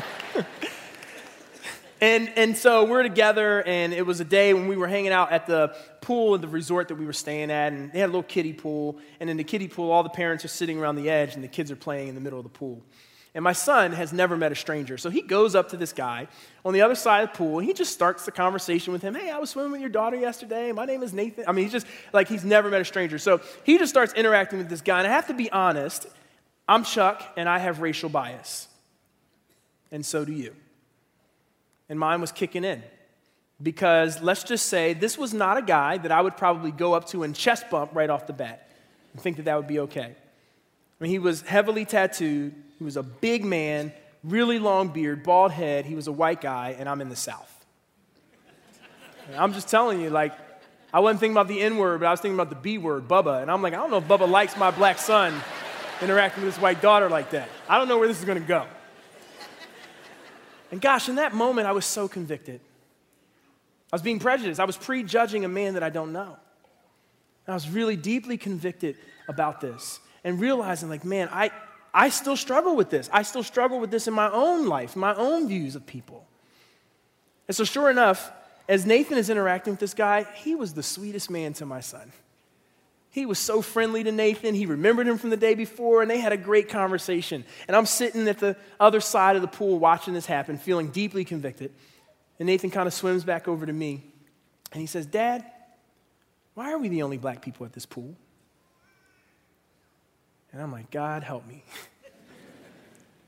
And so we're together, and it was a day when we were hanging out at the pool at the resort that we were staying at, and they had a little kiddie pool, and in the kiddie pool, all the parents are sitting around the edge, and the kids are playing in the middle of the pool. And my son has never met a stranger, so he goes up to this guy on the other side of the pool, and he just starts the conversation with him. "Hey, I was swimming with your daughter yesterday. My name is Nathan." I mean, he's just like, he's never met a stranger. So he just starts interacting with this guy, and I have to be honest, I'm Chuck, and I have racial bias. And so do you. And mine was kicking in. Because let's just say this was not a guy that I would probably go up to and chest bump right off the bat and think that that would be okay. I mean, he was heavily tattooed. He was a big man, really long beard, bald head. He was a white guy, and I'm in the South. And I'm just telling you, like, I wasn't thinking about the N-word, but I was thinking about the B-word, Bubba. And I'm like, I don't know if Bubba likes my black son interacting with his white daughter like that. I don't know where this is going to go. And gosh, in that moment, I was so convicted. I was being prejudiced. I was prejudging a man that I don't know. And I was really deeply convicted about this and realizing, like, man, I still struggle with this. I still struggle with this in my own life, my own views of people. And so sure enough, as Nathan is interacting with this guy, he was the sweetest man to my son. He was so friendly to Nathan. He remembered him from the day before, and they had a great conversation. And I'm sitting at the other side of the pool watching this happen, feeling deeply convicted. And Nathan kind of swims back over to me, and he says, "Dad, why are we the only black people at this pool?" And I'm like, God, help me.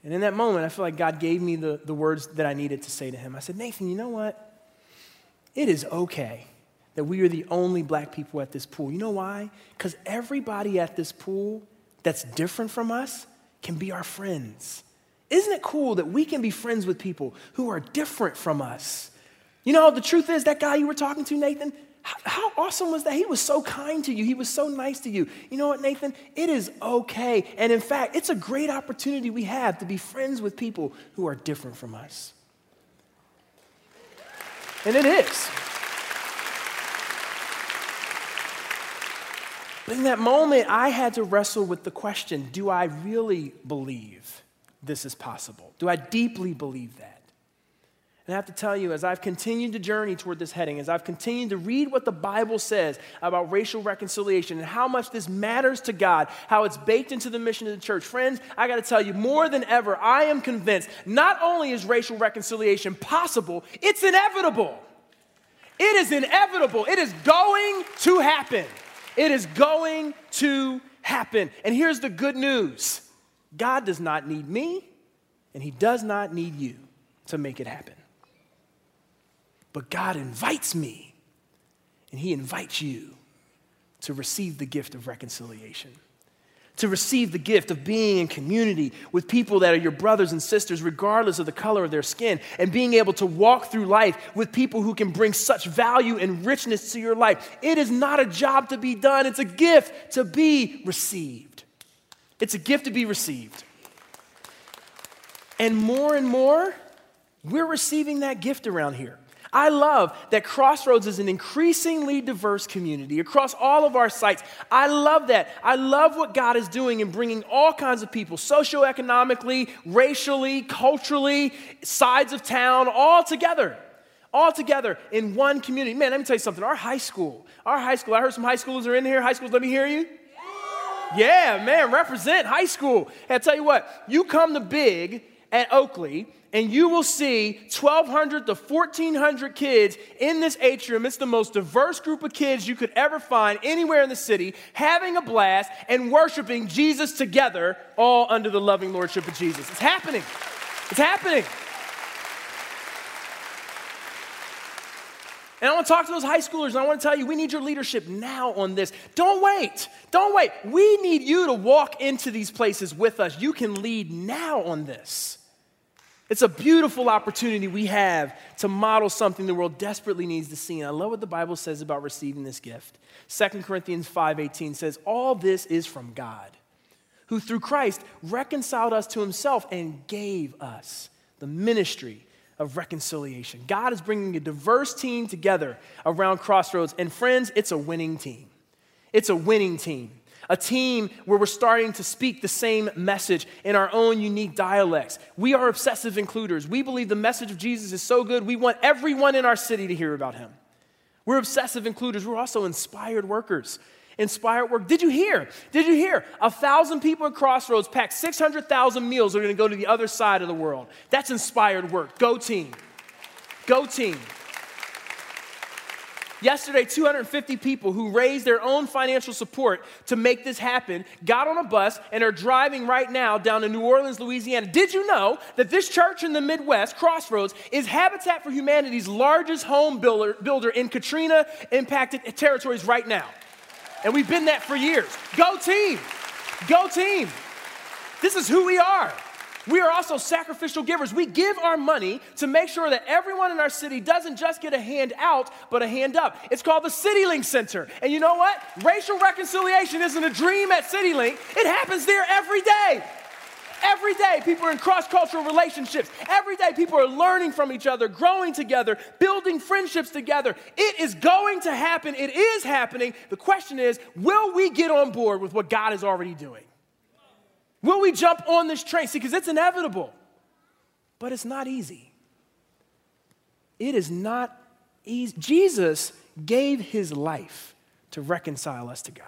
And in that moment, I feel like God gave me the words that I needed to say to him. I said, Nathan, you know what? It is okay that we are the only black people at this pool. You know why? Because everybody at this pool that's different from us can be our friends. Isn't it cool that we can be friends with people who are different from us? You know, the truth is, that guy you were talking to, Nathan, how awesome was that? He was so kind to you. He was so nice to you. You know what, Nathan? It is okay. And in fact, it's a great opportunity we have to be friends with people who are different from us. And it is. But in that moment, I had to wrestle with the question, do I really believe this is possible? Do I deeply believe that? And I have to tell you, as I've continued to journey toward this heading, as I've continued to read what the Bible says about racial reconciliation and how much this matters to God, how it's baked into the mission of the church, friends, I got to tell you, more than ever, I am convinced not only is racial reconciliation possible, it's inevitable. It is inevitable. It is going to happen. It is going to happen. And here's the good news. God does not need me, and he does not need you to make it happen. But God invites me, and he invites you to receive the gift of reconciliation, to receive the gift of being in community with people that are your brothers and sisters, regardless of the color of their skin, and being able to walk through life with people who can bring such value and richness to your life. It is not a job to be done. It's a gift to be received. It's a gift to be received. And more, we're receiving that gift around here. I love that Crossroads is an increasingly diverse community across all of our sites. I love that. I love what God is doing in bringing all kinds of people, socioeconomically, racially, culturally, sides of town, all together in one community. Man, let me tell you something. Our high school, I heard some high schoolers are in here. High schools, let me hear you. Yeah, man, represent high school. And I tell you what, you come to Big at Oakley, and you will see 1,200 to 1,400 kids in this atrium. It's the most diverse group of kids you could ever find anywhere in the city, having a blast and worshiping Jesus together, all under the loving lordship of Jesus. It's happening. It's happening. And I want to talk to those high schoolers, and I want to tell you, we need your leadership now on this. Don't wait. Don't wait. We need you to walk into these places with us. You can lead now on this. It's a beautiful opportunity we have to model something the world desperately needs to see. And I love what the Bible says about receiving this gift. 2 Corinthians 5:18 says, all this is from God, who through Christ reconciled us to himself and gave us the ministry of reconciliation. God is bringing a diverse team together around Crossroads. And friends, it's a winning team. It's a winning team. A team where we're starting to speak the same message in our own unique dialects. We are obsessive includers. We believe the message of Jesus is so good, we want everyone in our city to hear about him. We're obsessive includers. We're also inspired workers. Inspired work. Did you hear? 1,000 people at Crossroads packed 600,000 meals are going to go to the other side of the world. That's inspired work. Go team. Go team. Yesterday, 250 people who raised their own financial support to make this happen got on a bus and are driving right now down to New Orleans, Louisiana. Did you know that this church in the Midwest, Crossroads, is Habitat for Humanity's largest home builder in Katrina-impacted territories right now? And we've been that for years. Go team. Go team. This is who we are. We are also sacrificial givers. We give our money to make sure that everyone in our city doesn't just get a hand out, but a hand up. It's called the CityLink Center. And you know what? Racial reconciliation isn't a dream at CityLink. It happens there every day. Every day, people are in cross-cultural relationships. Every day, people are learning from each other, growing together, building friendships together. It is going to happen. It is happening. The question is, will we get on board with what God is already doing? Will we jump on this train? See, because it's inevitable. But it's not easy. It is not easy. Jesus gave his life to reconcile us to God.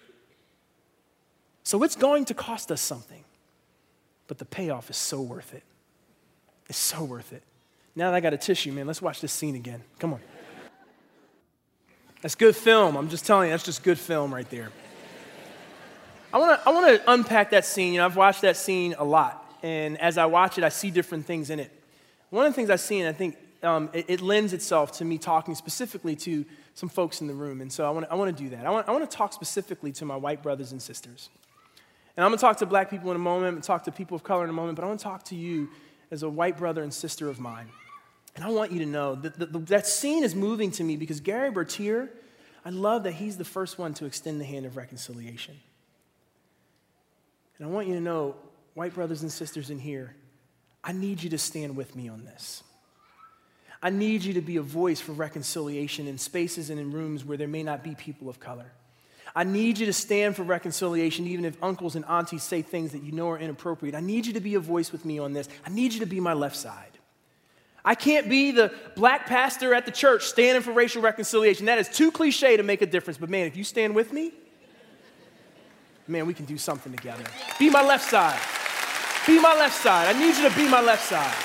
So it's going to cost us something. But the payoff is so worth it. It's so worth it. Now that I got a tissue, man, let's watch this scene again. Come on. That's good film. I'm just telling you, that's just good film right there. I want to unpack that scene. You know, I've watched that scene a lot. and as I watch it, I see different things in it. One of the things I see, and I think it lends itself to me talking specifically to some folks in the room, and so I want to do that. I want to talk specifically to my white brothers and sisters. And I'm going to talk to black people in a moment, I'm going to talk to people of color in a moment, but I want to talk to you as a white brother and sister of mine. And I want you to know that that scene is moving to me because Gary Bertier, I love that he's the first one to extend the hand of reconciliation. And I want you to know, white brothers and sisters in here, I need you to stand with me on this. I need you to be a voice for reconciliation in spaces and in rooms where there may not be people of color. I need you to stand for reconciliation even if uncles and aunties say things that you know are inappropriate. I need you to be a voice with me on this. I need you to be my left side. I can't be the black pastor at the church standing for racial reconciliation. That is too cliche to make a difference. But man, if you stand with me, man, we can do something together. Be my left side. Be my left side. I need you to be my left side.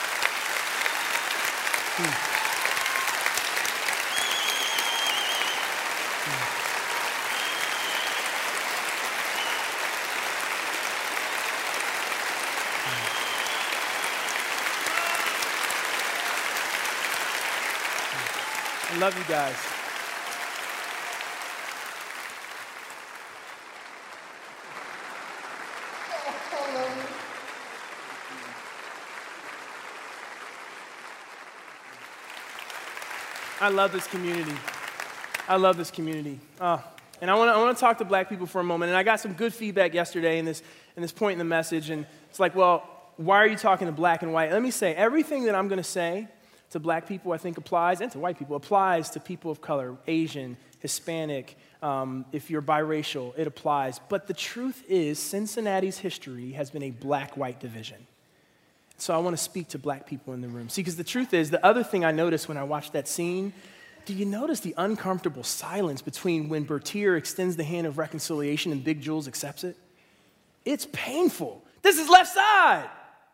I love you guys. I love this community. I love this community. And I want to talk to black people for a moment. And I got some good feedback yesterday in this point in the message. And it's like, well, why are you talking to black and white? Let me say, everything that I'm going to say to black people, I think applies, and to white people, applies to people of color, Asian, Hispanic, if you're biracial, it applies. But the truth is, Cincinnati's history has been a black-white division. So I want to speak to black people in the room. See, because the truth is, the other thing I noticed when I watched that scene, do you notice the uncomfortable silence between when Bertier extends the hand of reconciliation and Big Jules accepts it? It's painful. This is left side.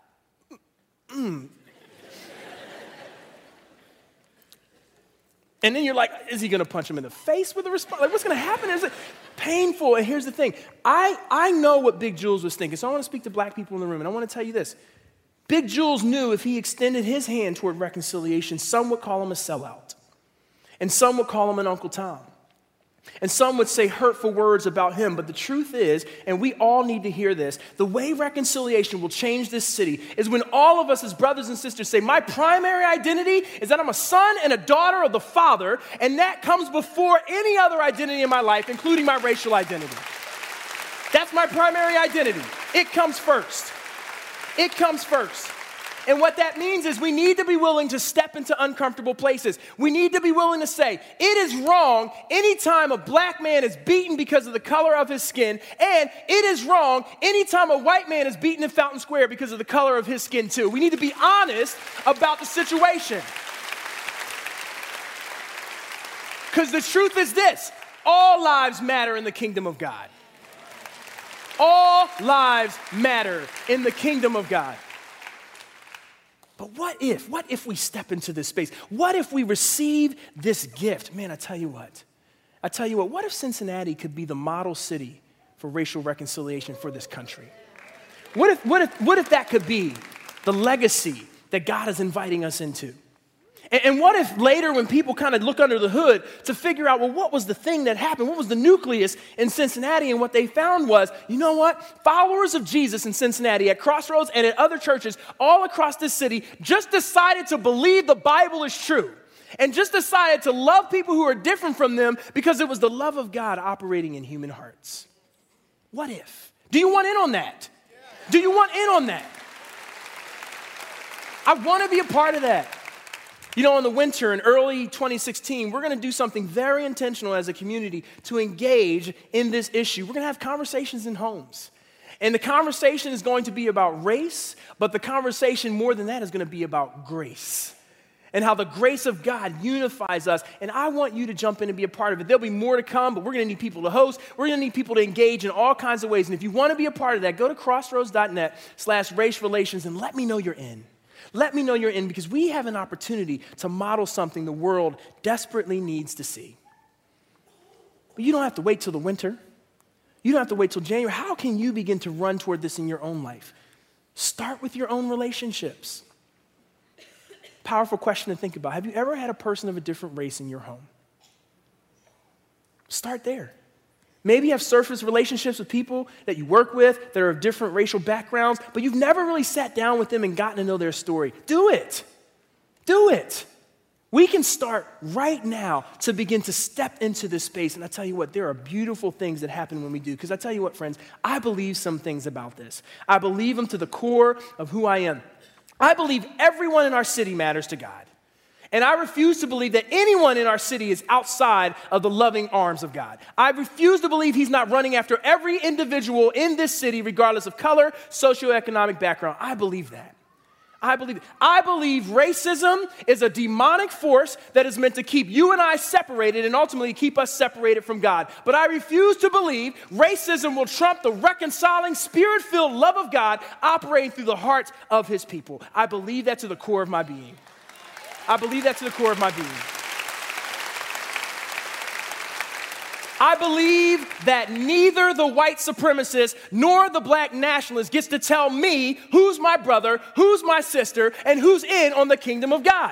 And then you're like, is he going to punch him in the face with a response? Like, what's going to happen? Is it painful? And here's the thing. I know what Big Jules was thinking, so I want to speak to black people in the room, and I want to tell you this. Big Jules knew if he extended his hand toward reconciliation, some would call him a sellout, and some would call him an Uncle Tom, and some would say hurtful words about him. But the truth is, and we all need to hear this, the way reconciliation will change this city is when all of us as brothers and sisters say, my primary identity is that I'm a son and a daughter of the Father, and that comes before any other identity in my life, including my racial identity. That's my primary identity. It comes first. It comes first. And what that means is we need to be willing to step into uncomfortable places. We need to be willing to say, it is wrong anytime a black man is beaten because of the color of his skin, and it is wrong anytime a white man is beaten in Fountain Square because of the color of his skin too. We need to be honest about the situation. Because the truth is this, all lives matter in the kingdom of God. All lives matter in the kingdom of God. But what if we step into this space? What if we receive this gift? Man, I tell you what, what if Cincinnati could be the model city for racial reconciliation for this country? What if that could be the legacy that God is inviting us into? And what if later when people kind of look under the hood to figure out, well, what was the thing that happened? What was the nucleus in Cincinnati? And what they found was, you know what? Followers of Jesus in Cincinnati at Crossroads and at other churches all across this city just decided to believe the Bible is true and just decided to love people who are different from them because it was the love of God operating in human hearts. What if? Do you want in on that? Do you want in on that? I want to be a part of that. You know, in the winter, in early 2016, we're going to do something very intentional as a community to engage in this issue. We're going to have conversations in homes. And the conversation is going to be about race, but the conversation more than that is going to be about grace and how the grace of God unifies us. And I want you to jump in and be a part of it. There'll be more to come, but we're going to need people to host. We're going to need people to engage in all kinds of ways. And if you want to be a part of that, go to crossroads.net/race relations and let me know you're in. Let me know you're in, because we have an opportunity to model something the world desperately needs to see. But you don't have to wait till the winter. You don't have to wait till January. How can you begin to run toward this in your own life? Start with your own relationships. Powerful question to think about. Have you ever had a person of a different race in your home? Start there. Maybe you have surface relationships with people that you work with that are of different racial backgrounds, but you've never really sat down with them and gotten to know their story. Do it. Do it. We can start right now to begin to step into this space. And I tell you what, there are beautiful things that happen when we do. Because I tell you what, friends, I believe some things about this. I believe them to the core of who I am. I believe everyone in our city matters to God. And I refuse to believe that anyone in our city is outside of the loving arms of God. I refuse to believe he's not running after every individual in this city, regardless of color, socioeconomic background. I believe that. I believe racism is a demonic force that is meant to keep you and I separated and ultimately keep us separated from God. But I refuse to believe racism will trump the reconciling, spirit-filled love of God operating through the hearts of his people. I believe that to the core of my being. I believe that to the core of my being. I believe that neither the white supremacist nor the black nationalist gets to tell me who's my brother, who's my sister, and who's in on the kingdom of God.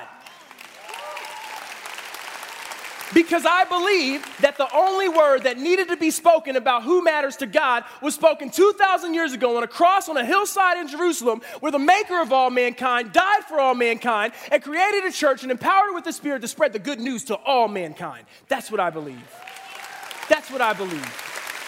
Because I believe that the only word that needed to be spoken about who matters to God was spoken 2,000 years ago on a cross on a hillside in Jerusalem where the maker of all mankind died for all mankind and created a church and empowered it with the Spirit to spread the good news to all mankind. That's what I believe. That's what I believe.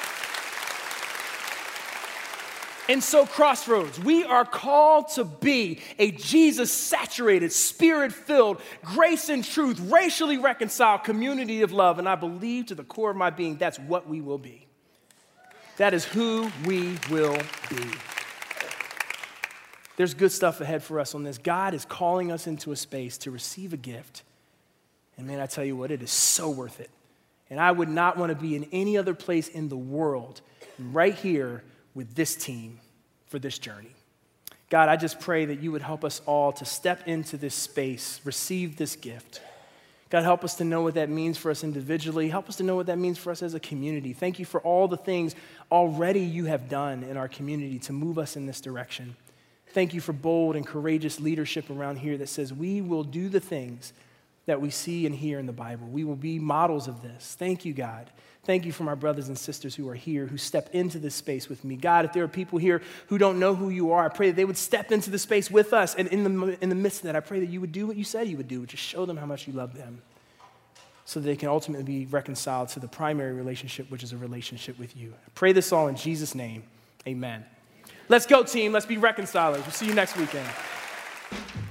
And so, Crossroads, we are called to be a Jesus-saturated, Spirit-filled, grace and truth, racially reconciled community of love. And I believe to the core of my being, that's what we will be. That is who we will be. There's good stuff ahead for us on this. God is calling us into a space to receive a gift. And man, I tell you what, it is so worth it. And I would not want to be in any other place in the world right here with this team for this journey. God, I just pray that you would help us all to step into this space, receive this gift. God, help us to know what that means for us individually. Help us to know what that means for us as a community. Thank you for all the things already you have done in our community to move us in this direction. Thank you for bold and courageous leadership around here that says we will do the things that we see and hear in the Bible. We will be models of this. Thank you, God. Thank you for my brothers and sisters who are here, who step into this space with me. God, if there are people here who don't know who you are, I pray that they would step into the space with us. And in the midst of that, I pray that you would do what you said you would do, which is show them how much you love them so that they can ultimately be reconciled to the primary relationship, which is a relationship with you. I pray this all in Jesus' name. Amen. Let's go, team. Let's be reconcilers. We'll see you next weekend.